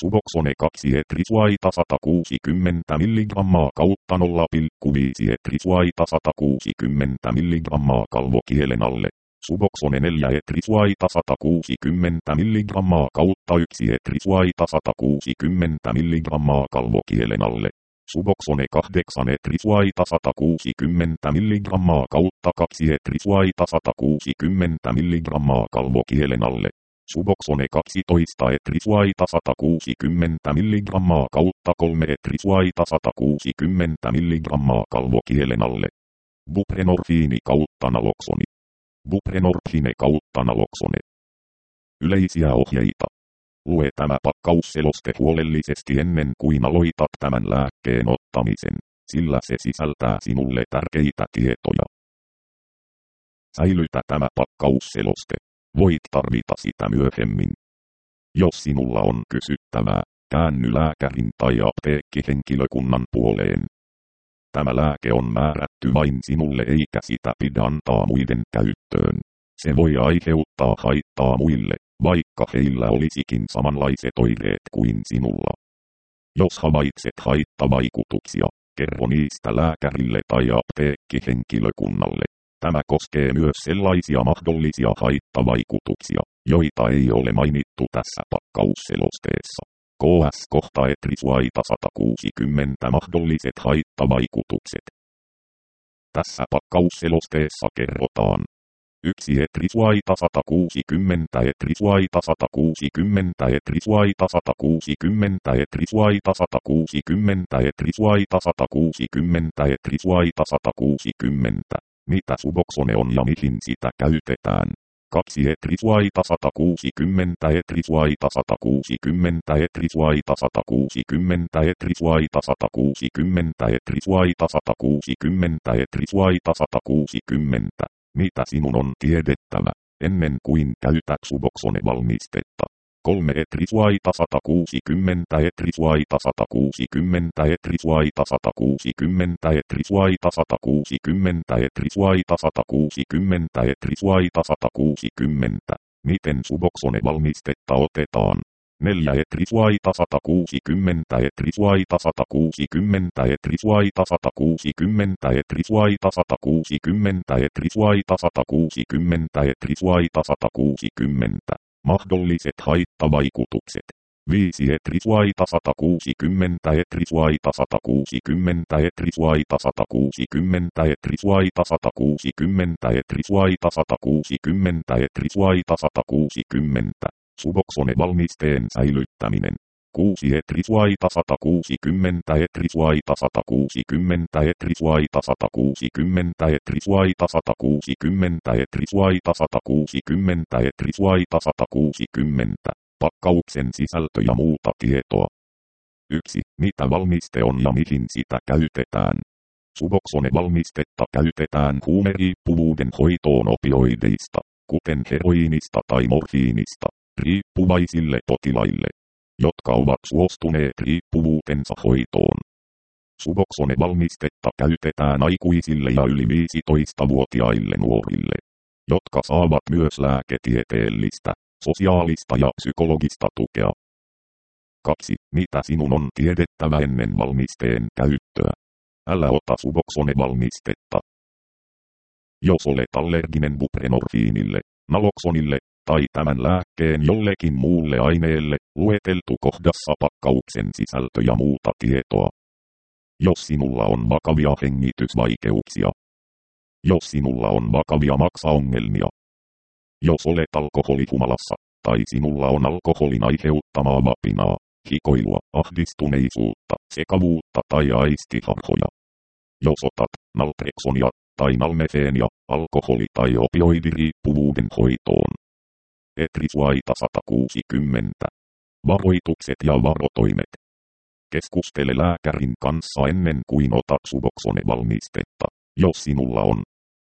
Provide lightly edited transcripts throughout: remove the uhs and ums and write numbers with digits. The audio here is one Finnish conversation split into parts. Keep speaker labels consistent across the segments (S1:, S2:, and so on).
S1: Suboxone 2 etrisuaita 160 mg kautta 0,5 etrisuaita 160 mg kalvokielen alle. Suboxone 4 etrisuaita 160 mg kautta 1 etrisuaita 160 mg kalvokielen alle. Suboxone 8 etrisuaita 160 mg kautta 2 etrisuaita 160 mg kalvokielen alle. Suboxone 12 etrisuaita 160 mg kautta 3 etrisuaita 160 mg kalvokielen alle. Buprenorfiini kautta naloxoni. Buprenorfine kautta naloxone. Yleisiä ohjeita. Lue tämä pakkausseloste huolellisesti ennen kuin aloitat tämän lääkkeen ottamisen, sillä se sisältää sinulle tärkeitä tietoja. Säilytä tämä pakkausseloste. Voit tarvita sitä myöhemmin. Jos sinulla on kysyttävää, käänny lääkärin tai apteekkihenkilökunnan puoleen. Tämä lääke on määrätty vain sinulle eikä sitä pidä antaa muiden käyttöön. Se voi aiheuttaa haittaa muille, vaikka heillä olisikin samanlaiset oireet kuin sinulla. Jos havaitset haittavaikutuksia, kerro niistä lääkärille tai apteekkihenkilökunnalle. Tämä koskee myös sellaisia mahdollisia haittavaikutuksia, joita ei ole mainittu tässä pakkausselosteessa. KS-kohta etrisuaita 160 mahdolliset haittavaikutukset. Tässä pakkausselosteessa kerrotaan 1 etrisuaita 160 etrisuaita 160 etrisuaita 160 etrisuaita 160 etrisuaita 160 etrisuaita 160. Mitä Suboxone on ja mihin sitä käytetään? 2 etrisuaita 160 etrisuaita 160 etrisuaita 160 etrisuaita 160 etrisuaita 160 etrisuaita 160. Mitä sinun on tiedettävä, ennen kuin käytät Suboxone-valmistetta? 3 etrisuaita 160 etrisuaita 160 etrisuaita 160 etrisuaita 160 etrisuaita 160 etrisuaita 160. Miten Suboxone-valmistetta otetaan? 4 etrisuaita 160 etrisuaita 160 etrisuaita 160 etrisuaita 160 etrisuaita 160 etrisuaita 160. Mahdolliset haittavaikutukset. 5 etrisuaita 160 etrisuaita 160 etrisuaita 160 etrisuaita 160 etrisuaita 160 etrisuaita 160. Suboxone-valmisteen säilyttäminen. 6 etrisuaita 160 etrisuaita 160 etrisuaita 160 etrisuaita 160 etrisuaita 160 etrisuaita 160. Pakkauksen sisältö ja muuta tietoa. 1. Mitä valmiste on ja mihin sitä käytetään? Suboxone-valmistetta käytetään huumeriippuvuuden hoitoon opioideista, kuten heroiinista tai morfiinista, riippuvaisille potilaille, jotka ovat suostuneet riippuvuutensa hoitoon. Suboxone-valmistetta käytetään aikuisille ja yli 15-vuotiaille nuorille, jotka saavat myös lääketieteellistä, sosiaalista ja psykologista tukea. 2. Mitä sinun on tiedettävä ennen valmisteen käyttöä? Älä ota Suboxone-valmistetta. Jos olet allerginen buprenorfiinille, naloxonille tai tämän lääkkeen jollekin muulle aineelle, lueteltu kohdassa pakkauksen sisältö ja muuta tietoa. Jos sinulla on vakavia hengitysvaikeuksia. Jos sinulla on vakavia maksaongelmia. Jos olet alkoholihumalassa, tai sinulla on alkoholin aiheuttamaa vapinaa, hikoilua, ahdistuneisuutta, sekavuutta tai aistiharhoja. Jos otat naltrexonia tai nalmefeenia, alkoholi- tai opioidiriippuvuuden hoitoon. Etrisuaita 160. Varoitukset ja varotoimet. Keskustele lääkärin kanssa ennen kuin otat Suboxone-valmistetta, jos sinulla on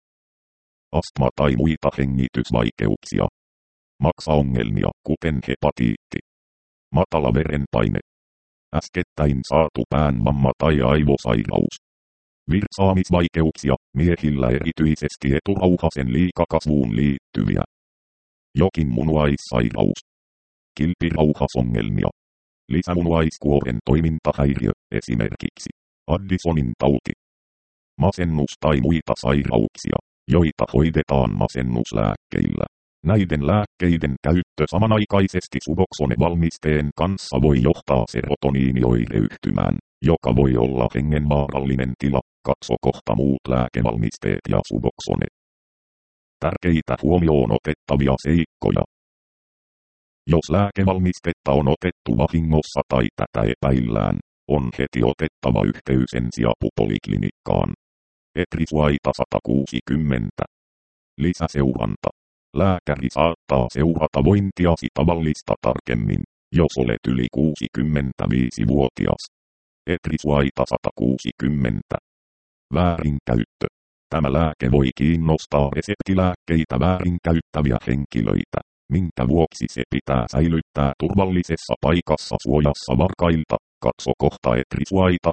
S1: astma tai muita hengitysvaikeuksia. Maksaongelmia, kuten hepatiitti. Matala verenpaine. Äskettäin saatu päänvamma tai aivosairaus. Virtsaamisvaikeuksia, miehillä erityisesti eturauhasen liikakasvuun liittyviä. Jokin munuaissairaus. Kilpirauhasongelmia. Lisämunuaiskuoren toimintahäiriö, esimerkiksi Addisonin tauti, masennus tai muita sairauksia, joita hoidetaan masennuslääkkeillä. Näiden lääkkeiden käyttö samanaikaisesti Suboxone-valmisteen kanssa voi johtaa serotoniinioireyhtymään, joka voi olla hengenvaarallinen tila. Katso kohta muut lääkevalmisteet ja Suboxone. Tärkeitä huomioon otettavia seikkoja. Jos lääkevalmistetta on otettu vahingossa tai tätä epäillään, on heti otettava yhteys ensiapupoliklinikkaan. Etrisuaita 160. Lisäseuranta. Lääkäri saattaa seurata vointiasi tavallista tarkemmin, jos olet yli 65-vuotias. Etrisuaita 160. Väärinkäyttö. Tämä lääke voi kiinnostaa reseptilääkkeitä väärinkäyttäviä henkilöitä, minkä vuoksi se pitää säilyttää turvallisessa paikassa suojassa varkailta. Katso kohta Etrisuaita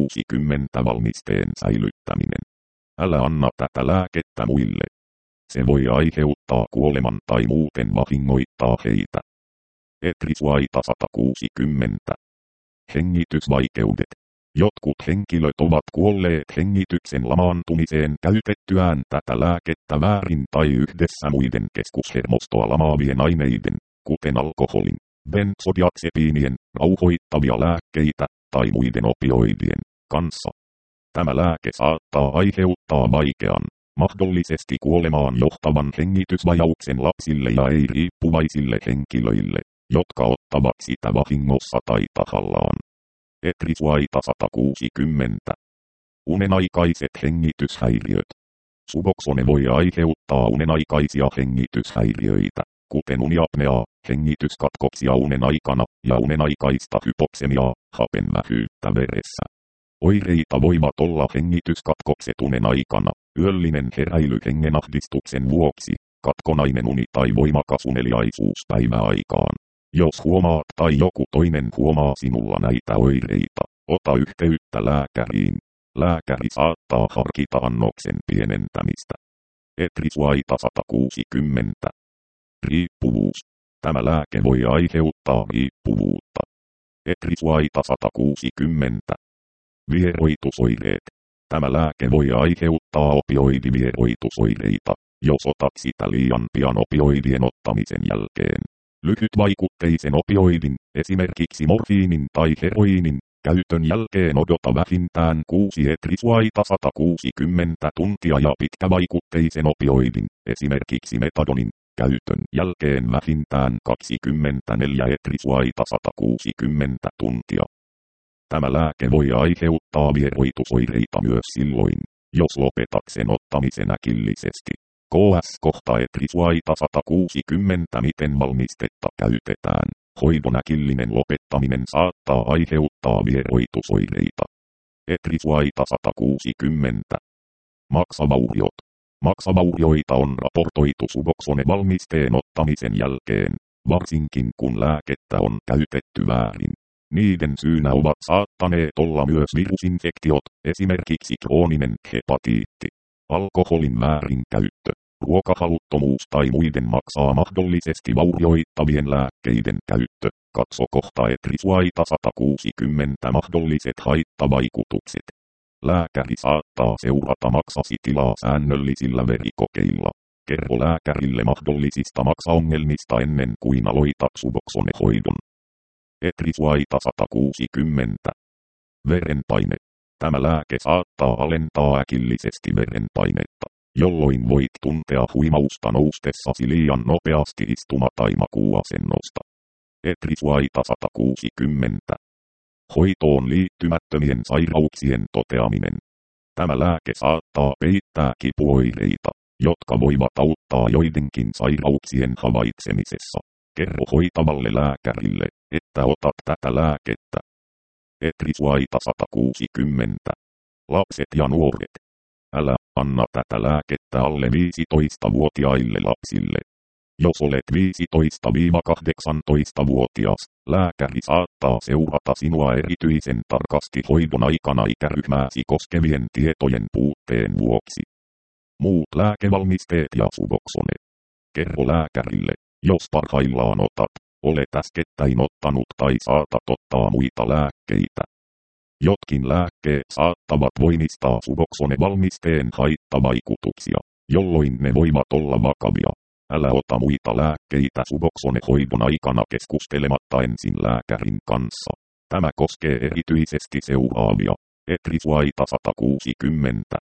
S1: 160 valmisteen säilyttäminen. Älä anna tätä lääkettä muille. Se voi aiheuttaa kuoleman tai muuten vahingoittaa heitä. Etrisuaita 160. Hengitysvaikeudet. Jotkut henkilöt ovat kuolleet hengityksen lamaantumiseen käytettyään tätä lääkettä väärin tai yhdessä muiden keskushermostoa lamaavien aineiden, kuten alkoholin, benzodiazepiinien, rauhoittavia lääkkeitä tai muiden opioidien kanssa. Tämä lääke saattaa aiheuttaa vaikean, mahdollisesti kuolemaan johtavan hengitysvajauksen lapsille ja ei-riippuvaisille henkilöille, jotka ottavat sitä vahingossa tai tahallaan. Etrisuaita 160. Unenaikaiset hengityshäiriöt. Suboxone voi aiheuttaa unenaikaisia hengityshäiriöitä, kuten uniapneaa, hengityskatkoksia unen aikana ja unenaikaista hypoksemiaa, hapenvähyyttä veressä. Oireita voivat olla hengityskatkokset unen aikana, yöllinen heräily hengenahdistuksen vuoksi, katkonainen uni tai voimakas uneliaisuus päiväaikaan. Jos huomaat tai joku toinen huomaa sinulla näitä oireita, ota yhteyttä lääkäriin. Lääkäri saattaa harkita annoksen pienentämistä. Etrisuaita 160. Riippuvuus. Tämä lääke voi aiheuttaa riippuvuutta. Etrisuaita 160. Vieroitusoireet. Tämä lääke voi aiheuttaa opioidivieroitusoireita, jos otat sitä liian pian opioidien ottamisen jälkeen. Lyhytvaikutteisen opioidin, esimerkiksi morfiinin tai heroiinin, käytön jälkeen odota vähintään 6 etrisuaita 160 tuntia ja pitkävaikutteisen opioidin, esimerkiksi metadonin, käytön jälkeen vähintään 24 etrisuaita 160 tuntia. Tämä lääke voi aiheuttaa vieroitusoireita myös silloin, jos lopetat sen ottamisen äkillisesti. KS kohta Etrisuaita 160 miten valmistetta käytetään. Hoidon äkillinen lopettaminen saattaa aiheuttaa vieroitusoireita. Etrisuaita 160. Maksavauriot. Maksavaurioita on raportoitu Suboxone-valmisteen ottamisen jälkeen, varsinkin kun lääkettä on käytetty väärin. Niiden syynä ovat saattaneet olla myös virusinfektiot, esimerkiksi krooninen hepatiitti, alkoholin väärinkäyttö, ruokahaluttomuus tai muiden maksaa mahdollisesti vaurioittavien lääkkeiden käyttö. Katso kohta Etrisuaita 160 mahdolliset haittavaikutukset. Lääkäri saattaa seurata maksasi tilaa säännöllisillä verikokeilla. Kerro lääkärille mahdollisista maksaongelmista ennen kuin aloitat Suboxone-hoidon. Etrisuaita 160. Verenpaine. Tämä lääke saattaa alentaa äkillisesti verenpainetta, jolloin voit tuntea huimausta noustessasi liian nopeasti istuma- tai makuuasennosta. Etrisuaita 160. Hoitoon liittymättömien sairauksien toteaminen. Tämä lääke saattaa peittää kipuoireita, jotka voivat auttaa joidenkin sairauksien havaitsemisessa. Kerro hoitavalle lääkärille, että otat tätä lääkettä. Etrisuaita 160. Lapset ja nuoret. Älä anna tätä lääkettä alle 15-vuotiaille lapsille. Jos olet 15-18-vuotias, lääkäri saattaa seurata sinua erityisen tarkasti hoidon aikana ikäryhmääsi koskevien tietojen puutteen vuoksi. Muut lääkevalmisteet ja Suboxone. Kerro lääkärille, jos parhaillaan otat Olet äskettäin ottanut tai saatat ottaa muita lääkkeitä. Jotkin lääkkeet saattavat voimistaa Suboxone-valmisteen haittavaikutuksia, jolloin ne voivat olla vakavia. Älä ota muita lääkkeitä Suboxone-hoidon aikana keskustelematta ensin lääkärin kanssa. Tämä koskee erityisesti seuraavia. Etrisuaita 160.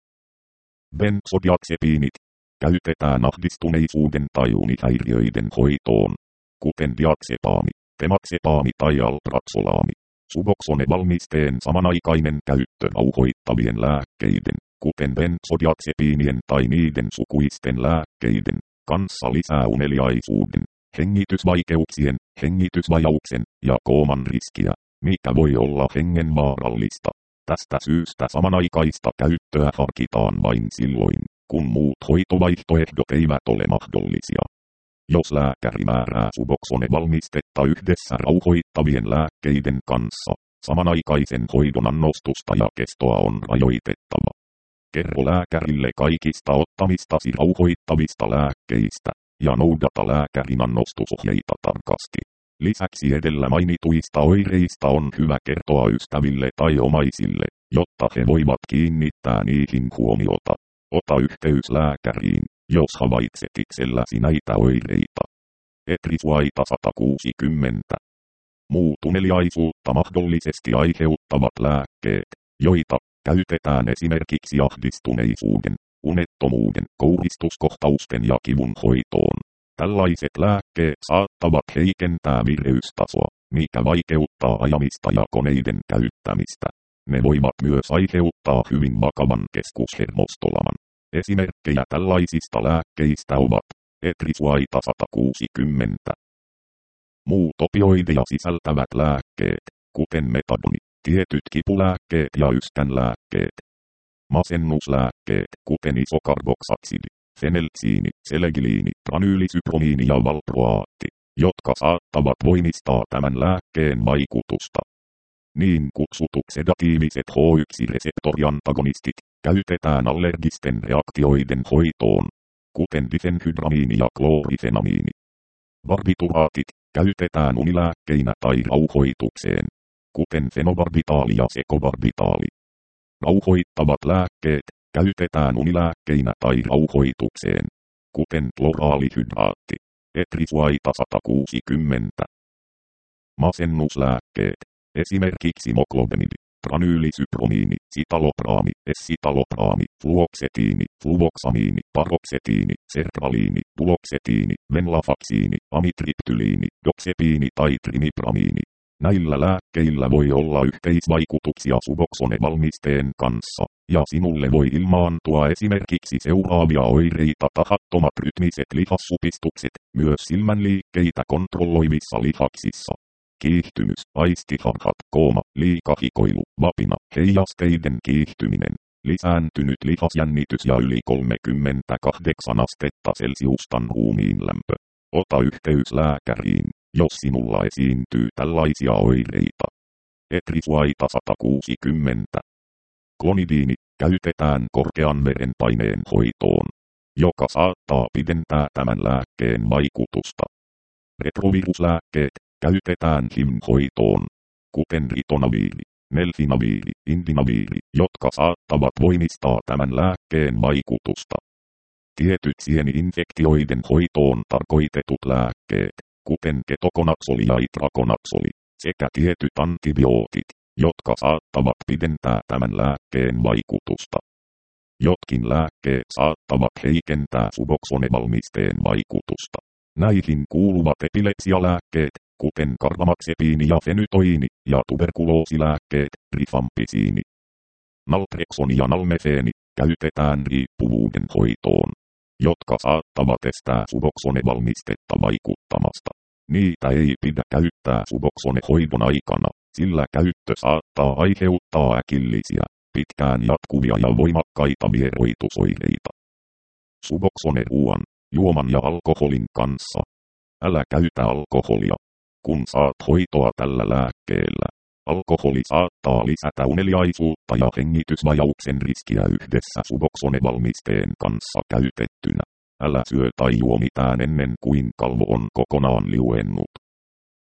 S1: Benzodiazepiinit käytetään ahdistuneisuuden tai unihäiriöiden hoitoon, kuten diazepaami, tematsepaami tai alpraxolaami. Suboxone-valmisteen samanaikainen käyttö rauhoittavien lääkkeiden, kuten benzodiazepiinien tai niiden sukuisten lääkkeiden, kanssa lisää uneliaisuuden, hengitysvaikeuksien, hengitysvajauksen ja kooman riskiä, mikä voi olla hengenvaarallista. Tästä syystä samanaikaista käyttöä harkitaan vain silloin, kun muut hoitovaihtoehdot eivät ole mahdollisia. Jos lääkäri määrää Suboxone-valmistetta yhdessä rauhoittavien lääkkeiden kanssa, samanaikaisen hoidon annostusta ja kestoa on rajoitettava. Kerro lääkärille kaikista ottamistasi rauhoittavista lääkkeistä ja noudata lääkärin annostusohjeita tarkasti. Lisäksi edellä mainituista oireista on hyvä kertoa ystäville tai omaisille, jotta he voivat kiinnittää niihin huomiota. Ota yhteys lääkäriin, jos havaitset itselläsi näitä oireita. Etrisuaita 160. Muut uneliaisuutta mahdollisesti aiheuttavat lääkkeet, joita käytetään esimerkiksi ahdistuneisuuden, unettomuuden, kouristuskohtausten ja kivun hoitoon. Tällaiset lääkkeet saattavat heikentää vireystasoa, mikä vaikeuttaa ajamista ja koneiden käyttämistä. Ne voivat myös aiheuttaa hyvin vakavan keskushermostolaman. Esimerkkejä tällaisista lääkkeistä ovat Etrisuaita 160. Muut opioideja sisältävät lääkkeet, kuten metadoni, tietyt kipulääkkeet ja yskänlääkkeet. Masennuslääkkeet, kuten isokarboksaksidi, fenelksiini, selegiliini, tranyylisypromiini ja valproaatti, jotka saattavat voimistaa tämän lääkkeen vaikutusta. Niin kutsutut sedatiiviset H1-reseptoriantagonistit käytetään allergisten reaktioiden hoitoon, kuten difenhydramiini ja kloorifenamiini. Barbituraatit käytetään unilääkkeinä tai rauhoitukseen, kuten fenobarbitaali ja sekobarbitaali. Rauhoittavat lääkkeet käytetään unilääkkeinä tai rauhoitukseen, kuten kloraalihydraatti. Etrisuaita 160. Masennuslääkkeet, esimerkiksi moklobemidi, tranyylisypromiini, sitalopraami, essitalopraami, fluoksetiini, fluvoksamiini, paroksetiini, sertraliini, duloksetiini, venlafaksiini, amitriptyliini, doxepiini tai trimipramiini. Näillä lääkkeillä voi olla yhteisvaikutuksia Suboxone-valmisteen kanssa, ja sinulle voi ilmaantua esimerkiksi seuraavia oireita: tahattomat rytmiset lihassupistukset, myös silmänliikkeitä kontrolloivissa lihaksissa. Kiihtymys, aistiharhat, kooma, liikahikoilu, vapina, heijasteiden kiihtyminen, lisääntynyt lihasjännitys ja yli 38 astetta Celsiustan ruumiinlämpö. Ota yhteys lääkäriin, jos sinulla esiintyy tällaisia oireita. Etrisuaita 160. Klonidiini käytetään korkean verenpaineen hoitoon, joka saattaa pidentää tämän lääkkeen vaikutusta. Retroviruslääkkeet käytetään HIV-hoitoon, kuten ritonaviiri, melfinaviiri, indinaviiri, jotka saattavat voimistaa tämän lääkkeen vaikutusta. Tietyt sieni-infektioiden hoitoon tarkoitetut lääkkeet, kuten ketokonaksoli ja itrakonaksoli, sekä tietyt antibiootit, jotka saattavat pidentää tämän lääkkeen vaikutusta. Jotkin lääkkeet saattavat heikentää Suboxone-valmisteen vaikutusta. Näihin kuuluvat epilepsialääkkeet, kuten karbamaxepiini ja fenytoini, ja tuberkuloosilääkkeet, rifampisiini. Naltreksoni ja nalmefeeni käytetään riippuvuuden hoitoon, jotka saattavat estää Suboxone-valmistetta vaikuttamasta. Niitä ei pidä käyttää Suboxone-hoidon aikana, sillä käyttö saattaa aiheuttaa äkillisiä, pitkään jatkuvia ja voimakkaita vieroitusoireita. Suboxone-ruoan, juoman ja alkoholin kanssa. Älä käytä alkoholia, kun saat hoitoa tällä lääkkeellä. Alkoholi saattaa lisätä uneliaisuutta ja hengitysvajauksen riskiä yhdessä Suboxone-valmisteen kanssa käytettynä. Älä syö tai juo mitään ennen kuin kalvo on kokonaan liuennut.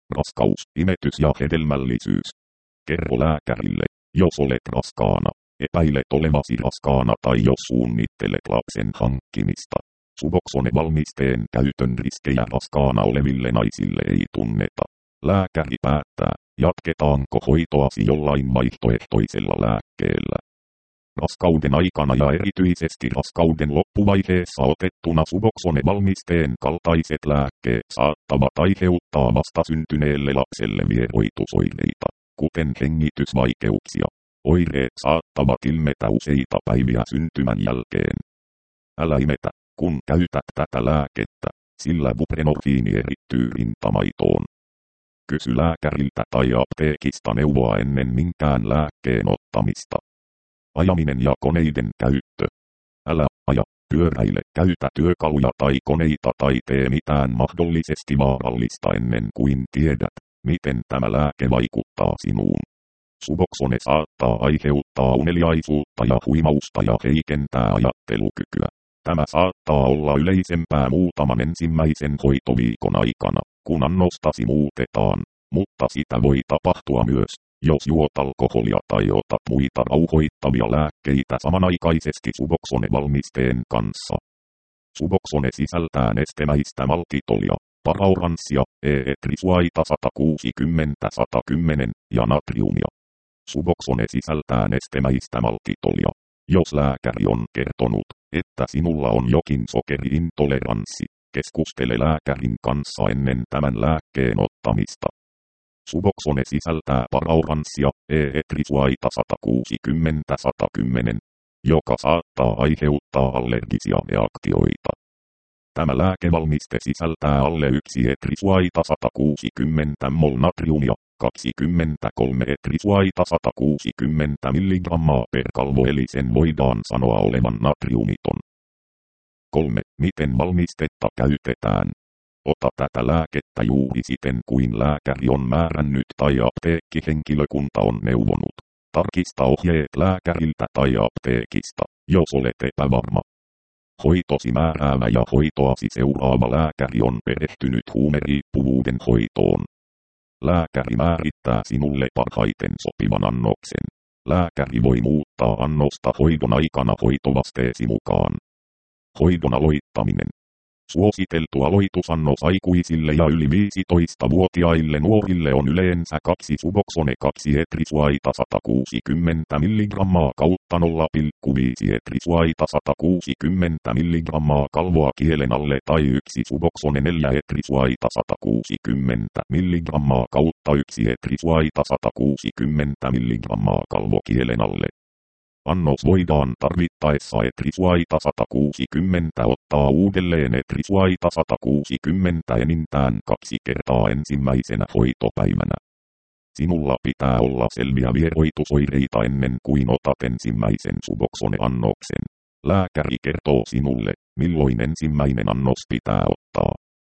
S1: Raskaus, imetys ja hedelmällisyys. Kerro lääkärille, jos olet raskaana, epäilet olevasi raskaana tai jos suunnittelet lapsen hankkimista. Suboxone-valmisteen käytön riskejä raskaana oleville naisille ei tunneta. Lääkäri päättää, jatketaanko hoitoasi jollain vaihtoehtoisella lääkkeellä. Raskauden aikana ja erityisesti raskauden loppuvaiheessa otettuna Suboxone-valmisteen kaltaiset lääkkeet saattavat aiheuttaa vastasyntyneelle lapselle vieroitusoireita, kuten hengitysvaikeuksia. Oireet saattavat ilmetä useita päiviä syntymän jälkeen. Älä imetä, kun käytät tätä lääkettä, sillä buprenorfiini erittyy rintamaitoon. Kysy lääkäriltä tai apteekista neuvoa ennen minkään lääkkeen ottamista. Ajaminen ja koneiden käyttö. Älä aja, pyöräile, käytä työkaluja tai koneita tai tee mitään mahdollisesti vaarallista ennen kuin tiedät, miten tämä lääke vaikuttaa sinuun. Suboxone saattaa aiheuttaa uneliaisuutta ja huimausta ja heikentää ajattelukykyä. Tämä saattaa olla yleisempää muutaman ensimmäisen hoitoviikon aikana, kun annostasi muutetaan, mutta sitä voi tapahtua myös, jos juot alkoholia tai otat muita rauhoittavia lääkkeitä samanaikaisesti Suboxone-valmisteen kanssa. Suboxone sisältää nestemäistä maltitolia, paraoranssia, etrisuaita 160-110 ja natriumia. Suboxone sisältää nestemäistä maltitolia. Jos lääkäri on kertonut, että sinulla on jokin sokeriintoleranssi, keskustele lääkärin kanssa ennen tämän lääkkeen ottamista. Suboxone sisältää paraoranssia, etrisuaita 160-110, joka saattaa aiheuttaa allergisia reaktioita. Tämä lääkevalmiste sisältää alle 1 etrisuaita 160 mol natriumia, 23 etrisuaita 160 mg per kalvo eli sen voidaan sanoa olevan natriumiton. 3. Miten valmistetta käytetään? Ota tätä lääkettä juuri siten kuin lääkäri on määrännyt tai apteekkihenkilökunta on neuvonut. Tarkista ohjeet lääkäriltä tai apteekista, jos olet epävarma. Hoitosi määräävä ja hoitoasi seuraava lääkäri on perehtynyt huumeriippuvuuden hoitoon. Lääkäri määrittää sinulle parhaiten sopivan annoksen. Lääkäri voi muuttaa annosta hoidon aikana hoitovasteesi mukaan. Hoidon aloittaminen. Suositeltu aloitusannos aikuisille ja yli 15-vuotiaille nuorille on yleensä 2 Suboxone 2 etrisuaita 160 mg kautta 0,5 etrisuaita 160 mg kalvoa kielen alle tai 1 Suboxone 4 etrisuaita 160 mg kautta 1 etrisuaita 160 mg kalvo kielen alle. Annos voidaan tarvittaessa etrisuaita 160 ottaa uudelleen etrisuaita 160 enintään 2 kertaa ensimmäisenä hoitopäivänä. Sinulla pitää olla selviä vieroitusoireita ennen kuin otat ensimmäisen Suboxone-annoksen. Lääkäri kertoo sinulle, milloin ensimmäinen annos pitää ottaa.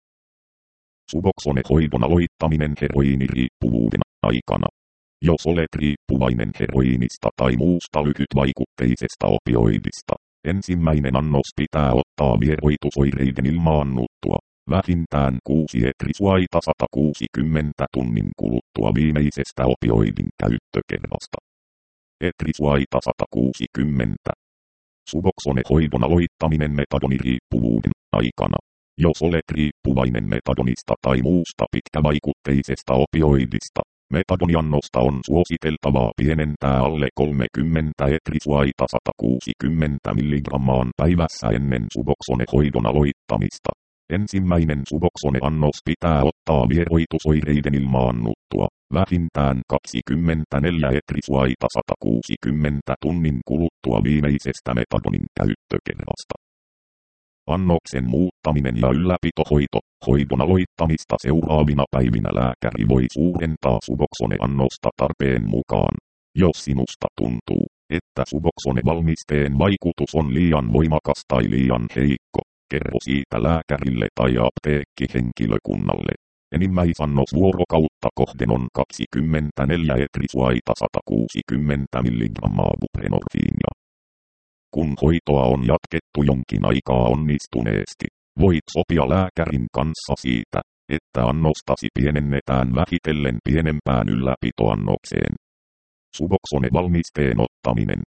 S1: Suboxone-hoidon aloittaminen heroiiniriippuvuuden aikana. Jos olet riippuvainen heroiinista tai muusta lyhytvaikutteisesta opioidista, ensimmäinen annos pitää ottaa vieroitusoireiden ilmaannuttua, vähintään 6 etrisuaita 160 tunnin kuluttua viimeisestä opioidin käyttökerrasta. Etrisuaita 160. Suboxone-hoidon aloittaminen metadoniriippuvuuden aikana. Jos olet riippuvainen metadonista tai muusta pitkävaikutteisesta opioidista, metadoniannosta on suositeltavaa pienentää alle 30 etrisuaita 160 mg päivässä ennen Suboxone-hoidon aloittamista. Ensimmäinen Suboxone-annos pitää ottaa vieroitusoireiden ilmaannuttua, vähintään 24 etrisuaita 160 tunnin kuluttua viimeisestä metadonin käyttökerrasta. Annoksen muuttaminen ja ylläpitohoito. Hoidon aloittamista seuraavina päivinä lääkäri voi suurentaa Suboxone-annosta tarpeen mukaan. Jos sinusta tuntuu, että Suboxone-valmisteen vaikutus on liian voimakas tai liian heikko, kerro siitä lääkärille tai apteekkihenkilökunnalle. Enimmäisannos vuorokautta kohden on 24 etrisuaita 160 mg buprenorfiinia. Kun hoitoa on jatkettu jonkin aikaa onnistuneesti, voit sopia lääkärin kanssa siitä, että annostasi pienennetään vähitellen pienempään ylläpitoannokseen. Suboxone-valmisteen ottaminen.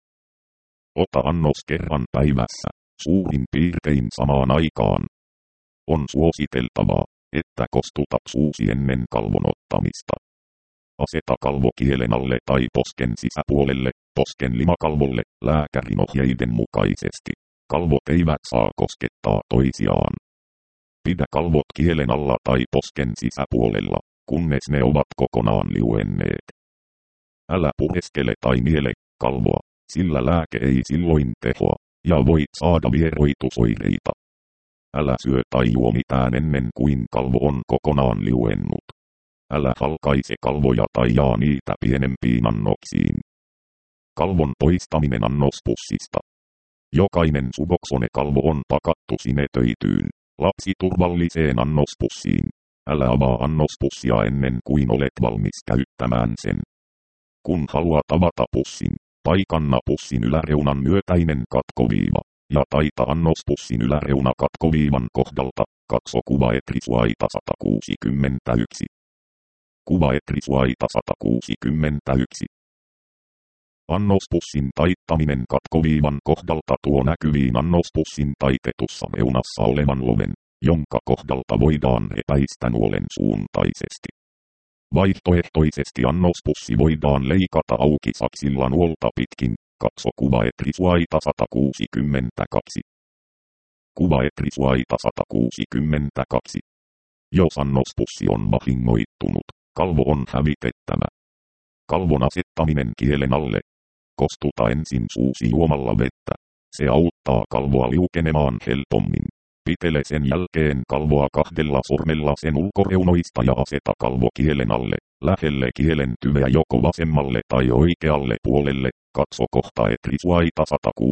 S1: Ota annos kerran päivässä, suurin piirtein samaan aikaan. On suositeltavaa, että kostutat suusi ennen kalvon ottamista. Aseta kalvo kielen alle tai posken sisäpuolelle, posken limakalvolle, lääkärin ohjeiden mukaisesti. Kalvot eivät saa koskettaa toisiaan. Pidä kalvot kielen alla tai posken sisäpuolella, kunnes ne ovat kokonaan liuenneet. Älä pureskele tai niele kalvoa, sillä lääke ei silloin tehoa, ja voit saada vieroitusoireita. Älä syö tai juo mitään ennen kuin kalvo on kokonaan liuennut. Älä halkaise kalvoja tai jaa niitä pienempiin annoksiin. Kalvon poistaminen annospussista. Jokainen Suboxone-kalvo on pakattu sinetöityyn, lapsiturvalliseen annospussiin. Älä avaa annospussia ennen kuin olet valmis käyttämään sen. Kun haluat avata pussin, paikanna pussin yläreunan myötäinen katkoviiva, ja taita annospussin yläreuna katkoviivan kohdalta, katso kuva etrisuaita 161. Kuva etrisuaita 161. Annospussin taittaminen katkoviivan kohdalta tuo näkyviin annospussin taitetussa reunassa olevan loven, jonka kohdalta voidaan repäistä nuolen suuntaisesti. Vaihtoehtoisesti annospussi voidaan leikata auki saksilla nuolta pitkin, katso kuva etrisuaita 162. Kuva etrisuaita 162. Jos annospussi on vahingoittunut, kalvo on hävitettävä. Kalvon asettaminen kielen alle. Kostuta ensin suusi juomalla vettä. Se auttaa kalvoa liukenemaan helpommin. Pitele sen jälkeen kalvoa kahdella sormella sen ulkoreunoista ja aseta kalvo kielen alle, lähelle kielen tyveä joko vasemmalle tai oikealle puolelle. Katso kohta etrisuaita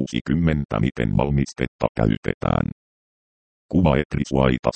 S1: 160 miten valmistetta käytetään. Kuva etrisuaita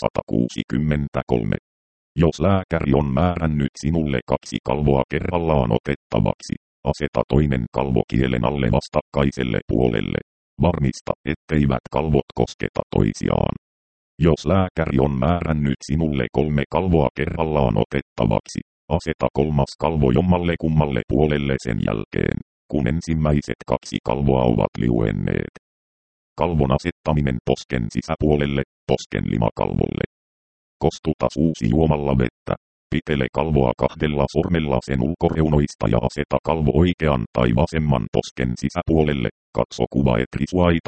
S1: 163. Jos lääkäri on määrännyt sinulle 2 kalvoa kerrallaan otettavaksi, aseta toinen kalvo kielen alle vastakkaiselle puolelle. Varmista, etteivät kalvot kosketa toisiaan. Jos lääkäri on määrännyt sinulle 3 kalvoa kerrallaan otettavaksi, aseta 3. kalvo jommalle kummalle puolelle sen jälkeen, kun ensimmäiset 2 kalvoa ovat liuenneet. Kalvon asettaminen posken sisäpuolelle, posken limakalvolle. Kostuta suusi juomalla vettä. Pitele kalvoa kahdella sormella sen ulkoreunoista ja aseta kalvo oikean tai vasemman posken sisäpuolelle. Katso kuva etrisuaita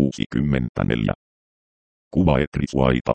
S1: 164. Kuva etrisuaita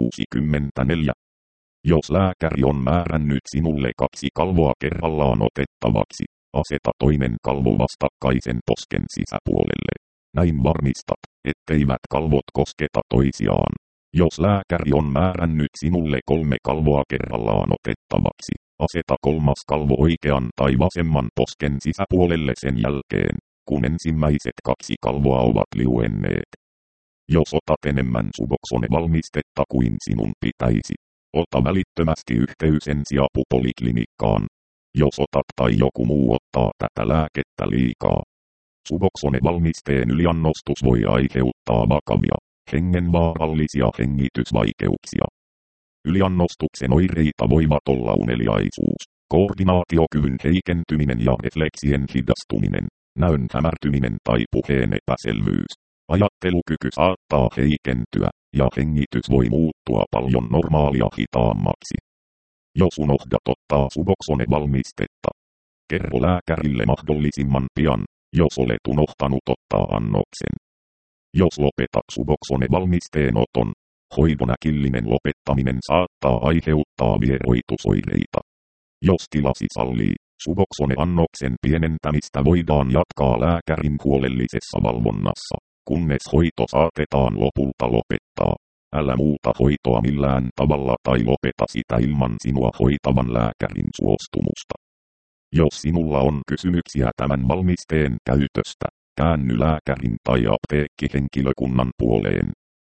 S1: 164. Jos lääkäri on määrännyt sinulle 2 kalvoa kerrallaan otettavaksi, aseta toinen kalvo vastakkaisen posken sisäpuolelle. Näin varmistat, etteivät kalvot kosketa toisiaan. Jos lääkäri on määrännyt sinulle 3 kalvoa kerrallaan otettavaksi, aseta 3. kalvo oikean tai vasemman posken sisäpuolelle sen jälkeen, kun ensimmäiset 2 kalvoa ovat liuenneet. Jos otat enemmän Suboxone-valmistetta kuin sinun pitäisi, ota välittömästi yhteys ensiapupoliklinikkaan. Jos otat tai joku muu ottaa tätä lääkettä liikaa, Suboxone-valmisteen yliannostus voi aiheuttaa vakavia, hengenvaarallisia hengitysvaikeuksia. Yliannostuksen oireita voivat olla uneliaisuus, koordinaatiokyvyn heikentyminen ja refleksien hidastuminen, näön hämärtyminen tai puheen epäselvyys. Ajattelukyky saattaa heikentyä, ja hengitys voi muuttua paljon normaalia hitaammaksi. Jos unohdat ottaa Suboxone-valmistetta, kerro lääkärille mahdollisimman pian, jos olet unohtanut ottaa annoksen. Jos lopetat Suboxone-valmisteen oton, hoidon äkillinen lopettaminen saattaa aiheuttaa vieroitusoireita. Jos tilasi sallii, Suboxone-annoksen pienentämistä voidaan jatkaa lääkärin huolellisessa valvonnassa, kunnes hoito saatetaan lopulta lopettaa. Älä muuta hoitoa millään tavalla tai lopeta sitä ilman sinua hoitavan lääkärin suostumusta. Jos sinulla on kysymyksiä tämän valmisteen käytöstä, käänny lääkärin tai apteekkihenkilökunnan puoleen.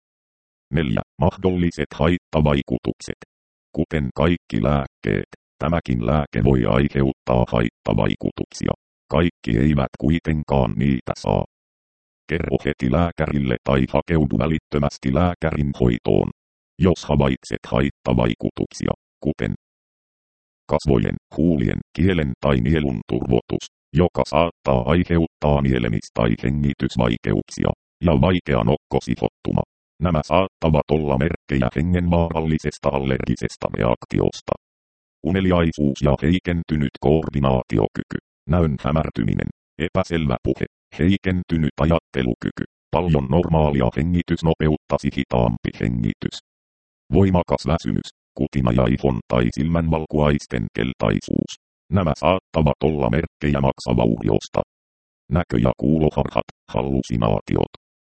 S1: 4. Mahdolliset haittavaikutukset. Kuten kaikki lääkkeet, tämäkin lääke voi aiheuttaa haittavaikutuksia. Kaikki eivät kuitenkaan niitä saa. Kerro heti lääkärille tai hakeudu välittömästi lääkärin hoitoon. Jos havaitset haittavaikutuksia, kuten kasvojen, huulien, kielen tai nielun turvotus, joka saattaa aiheuttaa nielemis- tai hengitysvaikeuksia, ja vaikea nokkosihottuma. Nämä saattavat olla merkkejä hengenvaarallisesta allergisesta reaktiosta. Uneliaisuus ja heikentynyt koordinaatiokyky, näön hämärtyminen, epäselvä puhe, heikentynyt ajattelukyky, paljon normaalia hengitysnopeutta hitaampi hengitys. Voimakas väsymys, kutina ja ihon tai silmänvalkuaisten keltaisuus. Nämä saattavat olla merkkejä maksavauriosta. Näkö- ja kuuloharhat, hallusinaatiot.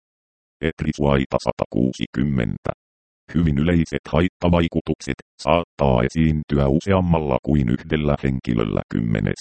S1: Etrisuaita 160. Hyvin yleiset haittavaikutukset saattaa esiintyä useammalla kuin yhdellä henkilöllä 10.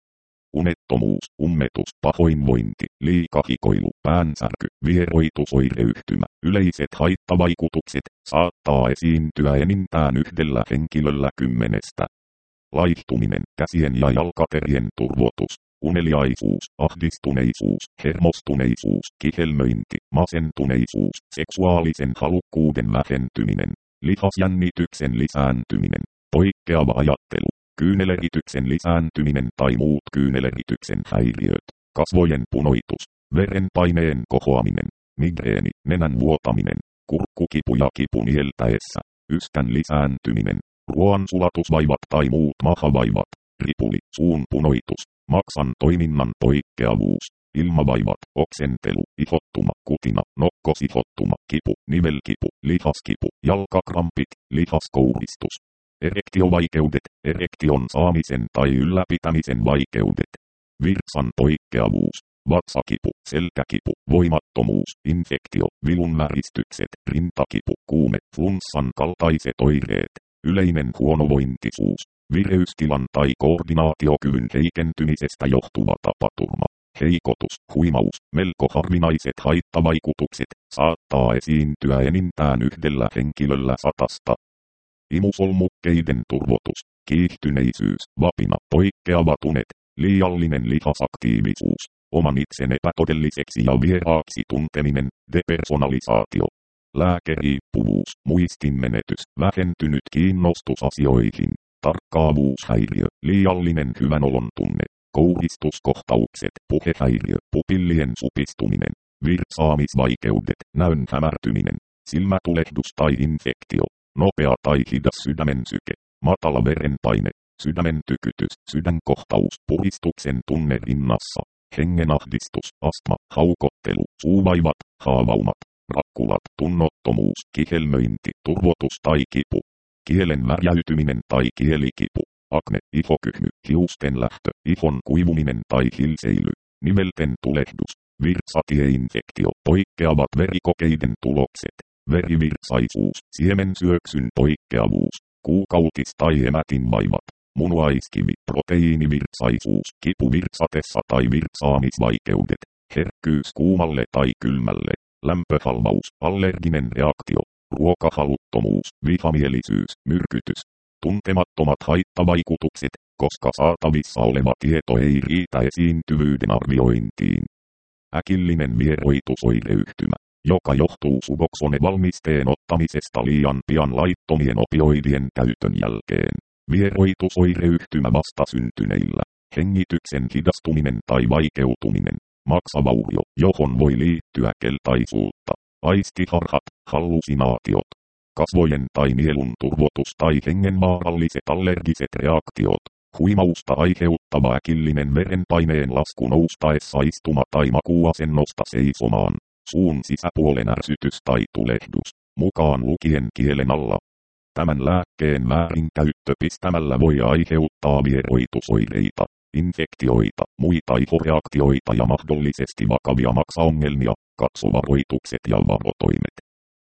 S1: Unettomuus, ummetus, pahoinvointi, liikahikoilu, päänsärky, vieroitusoireyhtymä. Yleiset haittavaikutukset saattaa esiintyä enintään yhdellä henkilöllä 10. Laihtuminen, käsien ja jalkaterien turvotus, uneliaisuus, ahdistuneisuus, hermostuneisuus, kihelmöinti, masentuneisuus, seksuaalisen halukkuuden vähentyminen, lihasjännityksen lisääntyminen, poikkeava ajattelu, kyynelerityksen lisääntyminen tai muut kyynelerityksen häiriöt, kasvojen punoitus, verenpaineen kohoaminen, migreeni, nenän vuotaminen, kurkkukipu ja kipu nieltäessä, yskän lisääntyminen, ruoansulatusvaivat tai muut mahavaivat, ripuli, suun punoitus, maksan toiminnan poikkeavuus, ilmavaivat, oksentelu, ihottuma, kutina, nokkosihottuma, kipu, nivelkipu, lihaskipu, jalkakrampit, lihaskouristus. Erektiovaikeudet, erektion saamisen tai ylläpitämisen vaikeudet. Virtsan poikkeavuus, vatsakipu, selkäkipu, voimattomuus, infektio, vilunväristykset, rintakipu, kuume, flunssan kaltaiset oireet, yleinen huonovointisuus, vireystilan tai koordinaatiokyvyn heikentymisestä johtuva tapaturma, heikotus, huimaus, melko harvinaiset haittavaikutukset, saattaa esiintyä enintään yhdellä henkilöllä 100. Imusolmukkeiden turvotus, kiihtyneisyys, vapina, poikkeava tunet, liiallinen lihasaktiivisuus, oman itsen epätodelliseksi ja vieraaksi tunteminen, depersonalisaatio, lääkeriippuvuus, muistinmenetys, vähentynyt kiinnostus asioihin, tarkkaavuushäiriö, liiallinen hyvänolon tunne, kouristuskohtaukset, puhehäiriö, pupillien supistuminen, virtsaamisvaikeudet, näön hämärtyminen, silmätulehdus tai infektio. Nopea tai hidas sydämen syke, matala verenpaine, sydämen tykytys, sydänkohtaus, puristuksen tunne rinnassa, hengenahdistus, astma, haukottelu, suuvaivat, haavaumat, rakkulat, tunnottomuus, kihelmöinti, turvotus tai kipu, kielen värjäytyminen tai kielikipu, akne, ihokyhmy, hiusten lähtö, ihon kuivuminen tai hilseily, nivelten tulehdus, virtsatieinfektio, poikkeavat verikokeiden tulokset. Verivirtsaisuus, siemensyöksyn poikkeavuus, kuukautis- tai emätinvaivat, munuaiskivi, proteiinivirtsaisuus, kipu virtsatessa tai virtsaamisvaikeudet, herkkyys kuumalle tai kylmälle, lämpöhalvaus, allerginen reaktio, ruokahaluttomuus, vihamielisyys, myrkytys, tuntemattomat haittavaikutukset, koska saatavissa oleva tieto ei riitä esiintyvyyden arviointiin. Äkillinen vieroitusoireyhtymä, joka johtuu Suboxone-valmisteen ottamisesta liian pian laittomien opioidien käytön jälkeen. Vieroitusoireyhtymä vastasyntyneillä, hengityksen hidastuminen tai vaikeutuminen, maksavaurio, johon voi liittyä keltaisuutta, aistiharhat, hallusinaatiot, kasvojen tai nielun turvotus tai hengenvaaralliset allergiset reaktiot, huimausta aiheuttava äkillinen verenpaineen lasku noustaessa istuma- tai makuuasennosta seisomaan. Suun sisäpuolen ärsytys tai tulehdus, mukaan lukien kielen alla. Tämän lääkkeen väärinkäyttö pistämällä voi aiheuttaa vieroitusoireita, infektioita, muita ihoreaktioita ja mahdollisesti vakavia maksaongelmia, katso varoitukset ja varotoimet.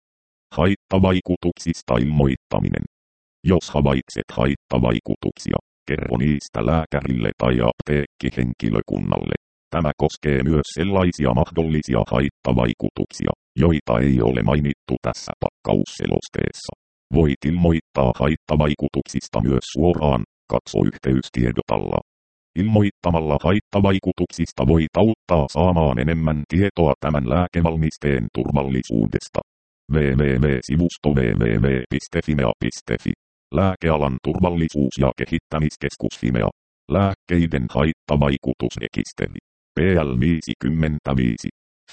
S1: Haittavaikutuksista ilmoittaminen. Jos havaitset haittavaikutuksia, kerro niistä lääkärille tai apteekkihenkilökunnalle. Tämä koskee myös sellaisia mahdollisia haittavaikutuksia, joita ei ole mainittu tässä pakkausselosteessa. Voit ilmoittaa haittavaikutuksista myös suoraan, katso yhteystiedot alla. Ilmoittamalla haittavaikutuksista voit auttaa saamaan enemmän tietoa tämän lääkevalmisteen turvallisuudesta. www.sivusto www.fimea.fi. Lääkealan turvallisuus- ja kehittämiskeskus Fimea. Lääkkeiden haittavaikutusrekisteri. PL 55.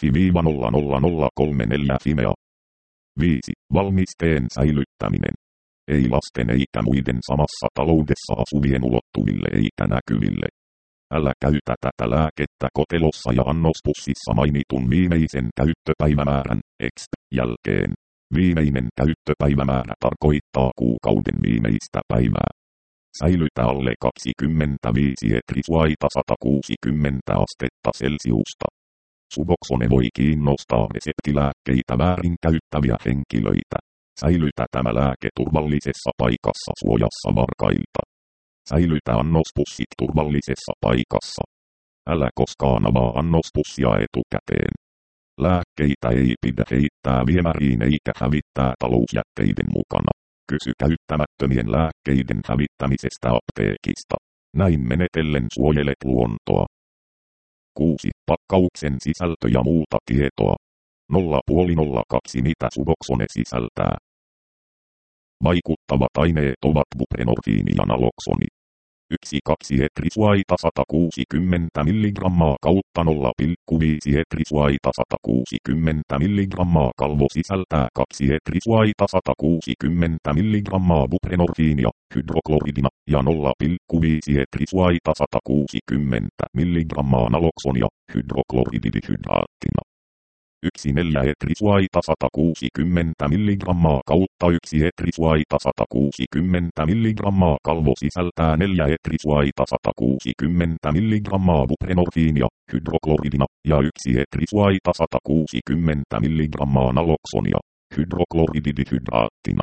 S1: FI-00034 Fimea. 5. Valmisteen säilyttäminen. Ei lasten eikä muiden samassa taloudessa asuvien ulottuville eikä näkyville. Älä käytä tätä lääkettä kotelossa ja annospussissa mainitun viimeisen käyttöpäivämäärän jälkeen. Viimeinen käyttöpäivämäärä tarkoittaa kuukauden viimeistä päivää. Säilytä alle 25 etrisuaita 160 astetta Celsiusta. Suboxone voi kiinnostaa reseptilääkkeitä väärin käyttäviä henkilöitä. Säilytä tämä lääke turvallisessa paikassa suojassa varkailta. Säilytä annospussit turvallisessa paikassa. Älä koskaan avaa annospussia etukäteen. Lääkkeitä ei pidä heittää viemäriin eikä hävittää talousjätteiden mukana. Kysy käyttämättömien lääkkeiden hävittämisestä apteekista. Näin menetellen suojelet luontoa. 6. Pakkauksen sisältö ja muuta tietoa. 0,02 Mitä Suboxone sisältää? Vaikuttavat aineet ovat buprenorfiini ja naloksoni. 1,2 etrisuaita 160 mg kautta 0,5 etrisuaita 160 mg kalvo sisältää 2 etrisuaita 160 mg buprenorfiinia, hydrokloridina ja 0,5 etrisuaita 160 mg naloksonia, hydrokloridihydraattina. 1,4 etrisuaita 160 mg kautta 1 etrisuaita 160 mg kalvo sisältää 4 etrisuaita 160 mg buprenorfiinia, hydrokloridina ja 1 etrisuaita 160 mg naloksonia, hydrokloridihydraattina.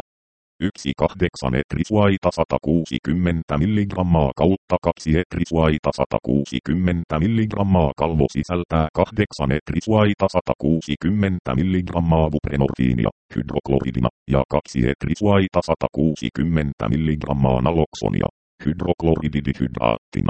S1: 1,8 etrisuaita 160 mg kautta 2 etrisuaita 160 mg kalvo sisältää 8 etrisuaita 160 mg buprenorfiinia, hydrokloridina ja 2 etrisuaita 160 mg naloksonia, hydrokloridihydraattina.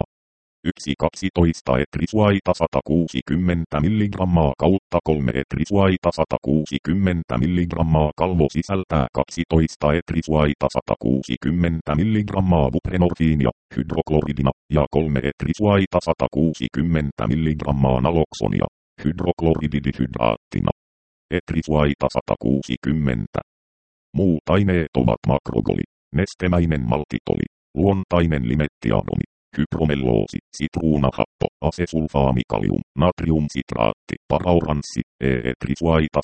S1: 1,12 etrisuaita 160 mg kautta 3 etrisuaita 160 mg kalvo sisältää 12 etrisuaita 160 mg buprenorfiinia, hydrokloridina ja 3 etrisuaita 160 mg naloksonia, hydrokloridihydraattina. Etrisuaita 160. Muut aineet ovat makrogoli, nestemäinen maltitoli, luontainen limettianomi, hypromelloosi, sitruunahappo, asesulfaamikalium, natriumsitraatti, parauranssi, etrisuaita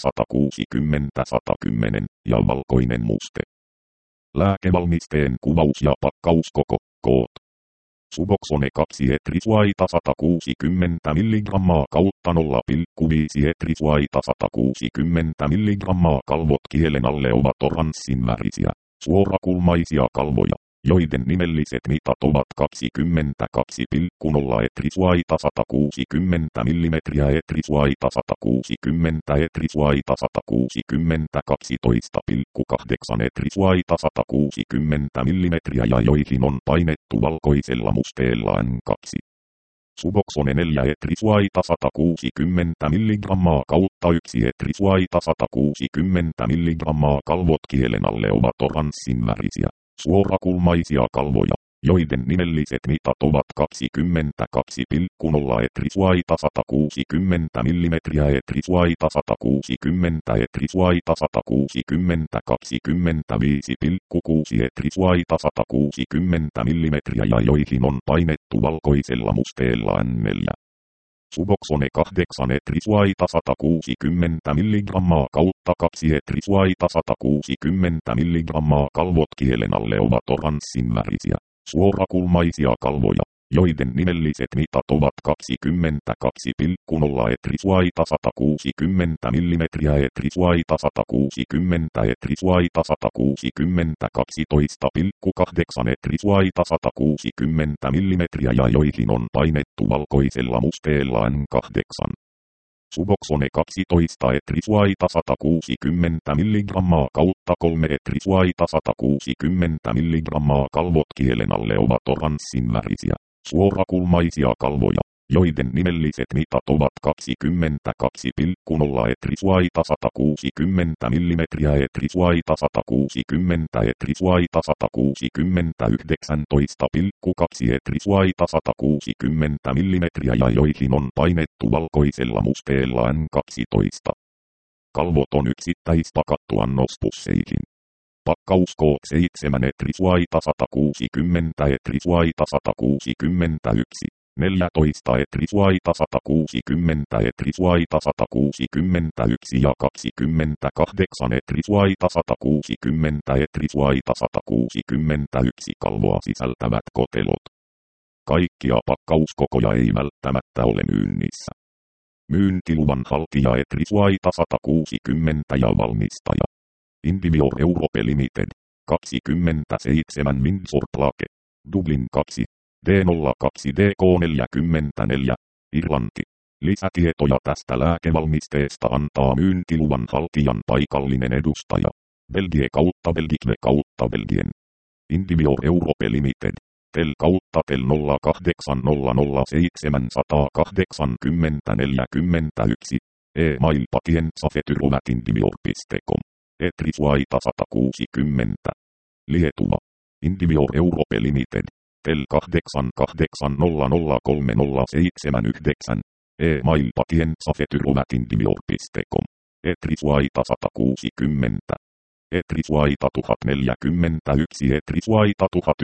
S1: 160-110 ja valkoinen muste. Lääkevalmisteen kuvaus ja pakkauskoko, koot. Suboxone 2 etrisuaita 160 mg kautta 0,5 etrisuaita 160 mg kalvot kielen alle ovat oranssinvärisiä, suorakulmaisia kalvoja, joiden nimelliset mitat ovat 22,0 etrisuaita 160 mm etrisuaita 160 etrisuaita 160 12,8 etrisuaita 160 mm ja joihin on painettu valkoisella musteella N2. Suboxone 4 etrisuaita 160 mg kautta 1 etrisuaita 160 mg kalvot kielen alle ovat oranssinvärisiä, suorakulmaisia kalvoja, joiden nimelliset mitat ovat 22,0 etrisuaita 160 mm etrisuaita 160 etrisuaita 160 25,6 etrisuaita 160 mm ja joihin on painettu valkoisella musteella N4. Suboxone 8 etrisuaita 160 mg kautta 2 etrisuaita 160 mg kalvot kielen alle ovat oranssinvärisiä, suorakulmaisia kalvoja, joiden nimelliset mitat ovat 22,0 etrisuaita 160 mm etrisuaita 160 etrisuaita 160 12,8 etrisuaita 160 mm ja joihin on painettu valkoisella musteella N8. Suboxone 12 etrisuaita 160 mg kautta 3 etrisuaita 160 mg kalvot kielen alle ovat oranssinvärisiä, suorakulmaisia kalvoja, joiden nimelliset mitat ovat 22,0 etriswaita 160 mm etriswaita 160 etriswaita 160 19,2 etriswaita 160 mm ja joihin on painettu valkoisella musteella N12. Kalvot on yksittäispakattu annospusseihin. Pakkaus K7 etriswaita 160 etriswaita 161. 14 etriswaita 160 etriswaita 161 ja 28 etriswaita 160 etriswaita 161 kalvoa sisältävät kotelot. Kaikkia pakkauskokoja ei välttämättä ole myynnissä. Myyntiluvan haltija etriswaita 160 ja valmistaja Indivior Europe Limited 27 Windsor Place, Dublin 2. D02DK44, Irlanti. Lisätietoja tästä lääkevalmisteesta antaa myyntiluvan haltijan paikallinen edustaja. Belgie kautta Belgique kautta Belgien. Indivior Europe Limited. Tel kautta Tel 0800078041. E-mail patientsafetyrovatindivior.com. Etriswaita 160. Lietuva. Indivior Europe Limited. Tel 88003079. E-mail patientsafetyrovatindivior.com. Etriswaita 160. Etriswaita 1041 Etriswaita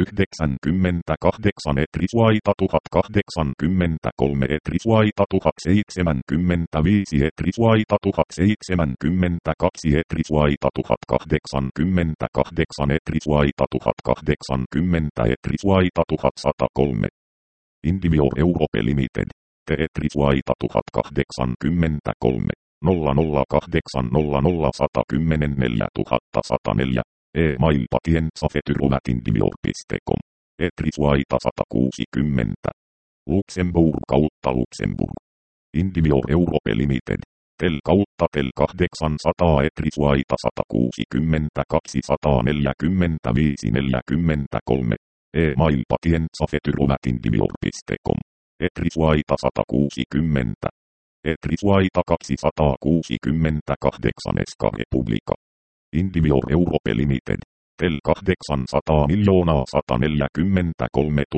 S1: 1098 Etriswaita 1083 Etriswaita 1075 Etriswaita 1072 Etriswaita 1088 Etriswaita 1080 Etriswaita 1103. Indivior Europe Limited. Te Etriswaita 1083. 008000104. E-mail patientsafetyrovatindivior.com. Etriswaita 160. Luxemburg kautta Luxemburg. Indivior Europe Limited. Tel kautta Tel 800 Etriswaita 160 245 43. E-mail patientsafetyrovatindivior.com. Etriswaita 160. Etriswaita 268 Eska Republika. Indivior Europe Limited. Tel 800 143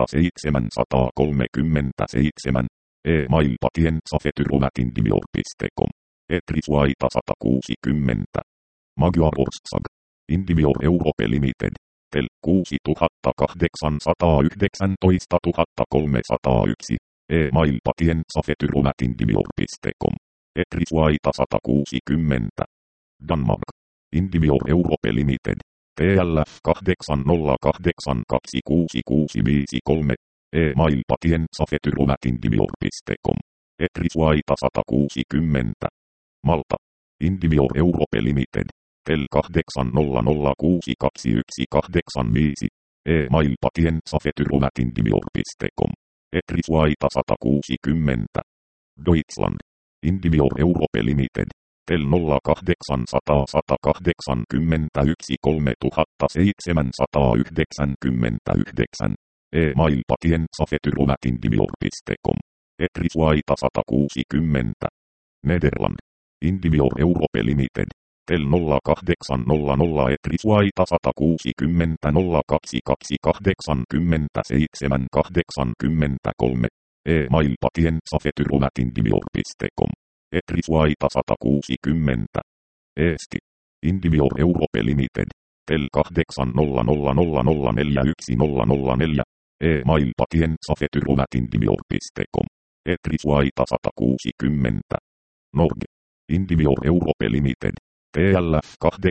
S1: 737. E-mail patientsafetyrovatindivior.com. Etriswaita 160. Magyar Ország. Indivior Europe Limited. Tel 6819 301. E-mail patientsafetyrovatindivior.com. Etriswaita 160. Danmark. Indivior Europe Limited. TLF 808266553. E-mail patientsafetyrovatindivior.com. Etriswaita 160. Malta. Indivior Europe Limited. Tel 800621885. E-mail patientsafetyrovatindivior.com. Etriswaita 160. Deutschland. Indivior Europe Limited. Tel 0800 181 3799. E-mail patientsafetyrovatindivior.com. Etriswaita 160. Nederland. Indivior Europe Limited. Tel 0800 Etriswaita 160 02280 83. E-mail patientsafetyrovatindivior.com. Etriswaita 160. Eesti. Indivior Europe Limited. Tel 800 E-mail patientsafetyrovatindivior.com. Etriswaita 160. Norge. Indivior Europe Limited. TLF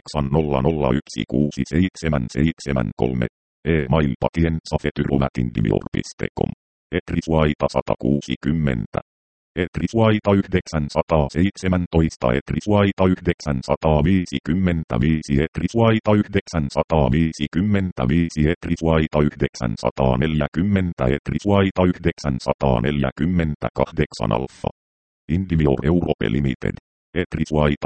S1: 800167773. E-mail patientsafetyrovatindivior.com. Etriswaita 160. Etriswaita 917 Etriswaita 955 Etriswaita 955 Etriswaita 940 Etriswaita 948 Alfa. Indivior Europe Limited. Etriswaita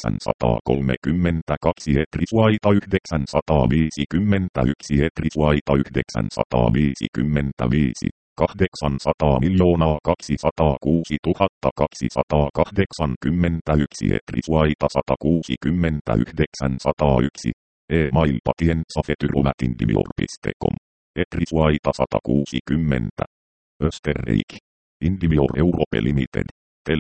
S1: 932 Etriswaita 951 Etriswaita 955. 800 206 281 Etrisvaita 169 101 e-mail patientsafetyromatindivior.com Etrisvaita 160 Österreich Indivior Europe Limited Tel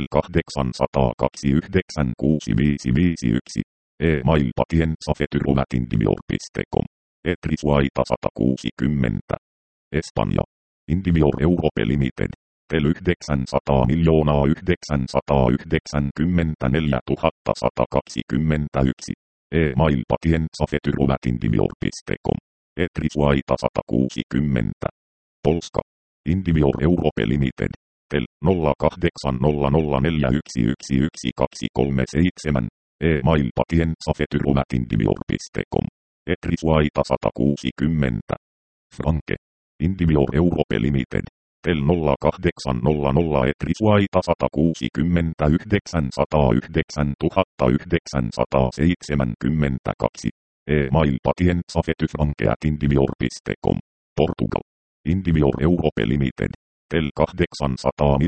S1: 800 296 e-mail patientsafetyromatindivior.com Etrisvaita 160 Espanja Indivior Europe Limited Tel 900 994 121 e-mail patientsafetyromatindivior.com Etrisvaita 160 Polska Indivior Europe Limited Tel 080041111237 e-mail patientsafetyromatindivior.com Etrisvaita 160 Franke Indivior Europe Limited Tel 0800 Etrisvaita 169 109 972 e-mail patientsafetyfranke@indivior.com Portugal Indivior Europe Limited Tel 800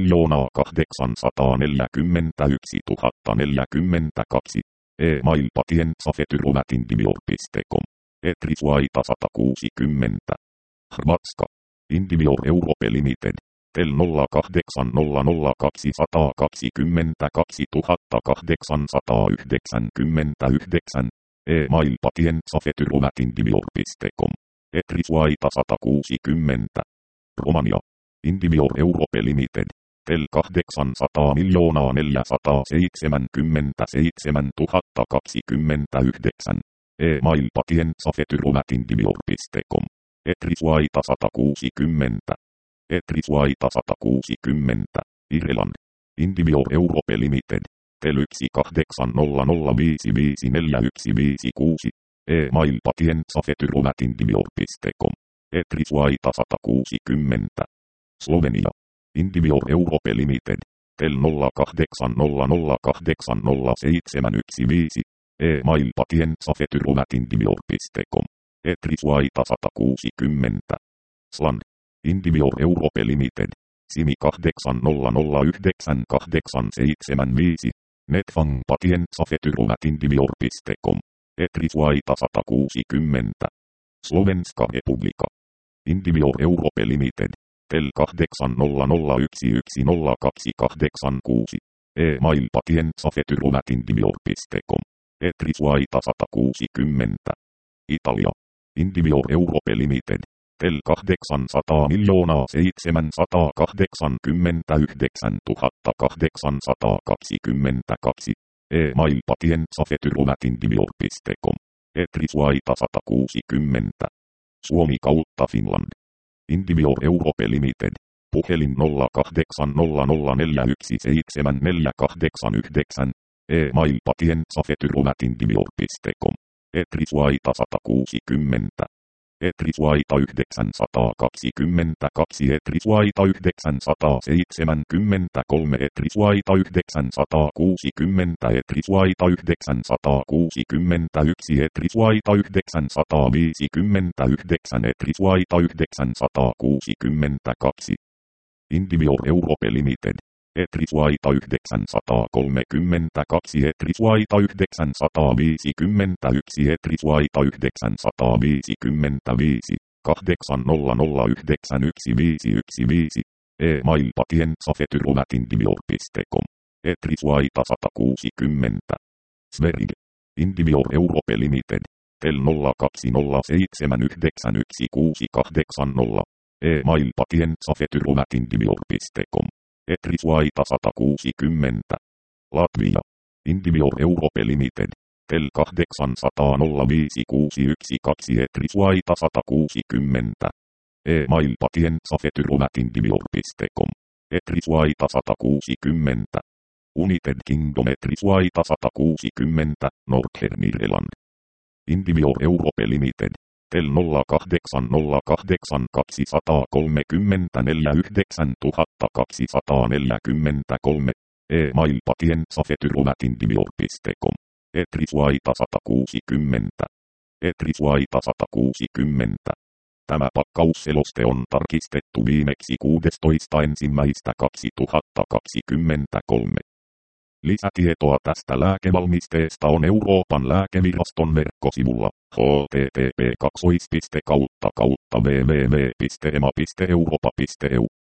S1: 841 042 e-mail patientsafetyromatindivior.com Etrisvaita 160 Hrvatska Indivior Europe Limited Tel 0800 222 899 e-mail patientsafetyromatindivior.com Etrisvaita 160 Romania Indivior Europe Limited Tel 800 477 029 e-mail patientsafetyromatindivior.com Etrisvaita 160 Etrisvaita 160 Irland Indivior Europe Limited Tel 1800554156 e-mail patientsafetyromatindivior.com Etrisvaita 160 Slovenia Indivior Europe Limited Tel 0800 e-mail patientsafetyromatindivior.com Etrisvaita 160 Sland Indivior Europe Limited Simi 8009875 Netfang patientsafetyromatindivior.com Etrisvaita 160 Slovenska Republika Indivior Europe Limited Tel 800110286 e-mail patientsafetyromatindivior.com Etrisvaita 160 Italia Indivior Europe Limited Tel 800 789 822 e-mail patientsafetyromatindivior.com Etrisvaita 160 Suomi kautta Finland Indivior Europe Limited puhelin 0800417489 e-mail patientsafetyromatindivior.com Etrisvaita 160 Etrisvaita 922 Etrisvaita 973 Etrisvaita 960 Etrisvaita 961 Etrisvaita 959 Etrisvaita 962 Indivior Europe Limited Etrisvaita 932 Etrisvaita 951 Etrisvaita 955 800911515 e-mail patientsafetyromatindivior.com Etrisvaita 160 Sverige Indivior Europe Limited Tel 0207911680 e-mail patientsafetyromatindivior.com Etrisvaita 160 Latvia Indivior Europe Limited Tel 800 05612 Etrisvaita 160 e-mail patientsafetyromatindivior.com Etrisvaita 160 United Kingdom Etrisvaita 160 Nordhern-Irland Indivior Europe Limited Tel 0800 e-mail patientsafetyromatindivior.com Etrisvaita 160 Etrisvaita 160 Tämä pakkausseloste on tarkistettu viimeksi 16.1.2023. Lisätietoa tästä lääkevalmisteesta on Euroopan lääkeviraston verkkosivulla http://www.ema.europa.eu